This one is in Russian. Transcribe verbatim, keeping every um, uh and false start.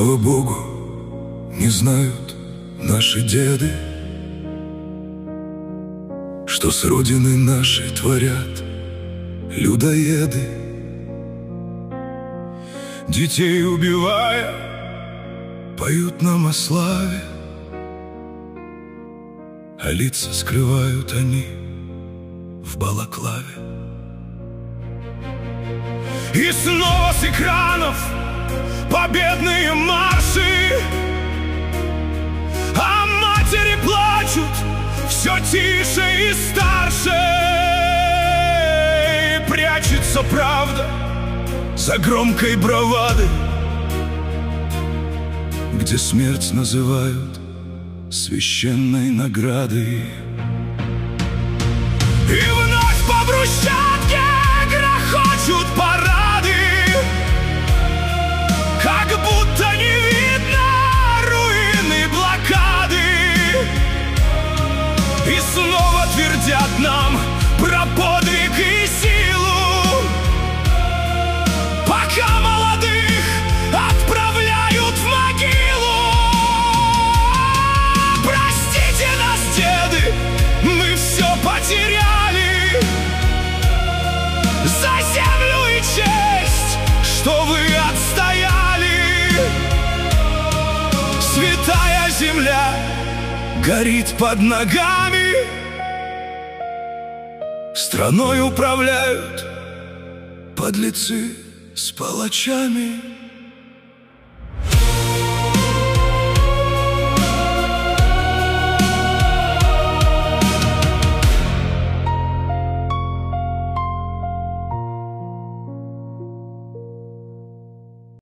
слава Богу, не знают наши деды, что с родины нашей творят людоеды. Детей убивая, поют нам о славе, а лица скрывают они в балаклаве. И снова с экранов победные марши, а матери плачут все тише и старше. И прячется правда за громкой бравадой, где смерть называют священной наградой. И вновь по брусчатке грохочут парады, как будто не видно руины блокады. И снова твердят нам про подвиг и силу, пока молодых отправляют в могилу. Простите нас, деды, мы все потеряли за землю и честь, что вы отстояли. Святая земля горит под ногами, страной управляют подлецы с палачами.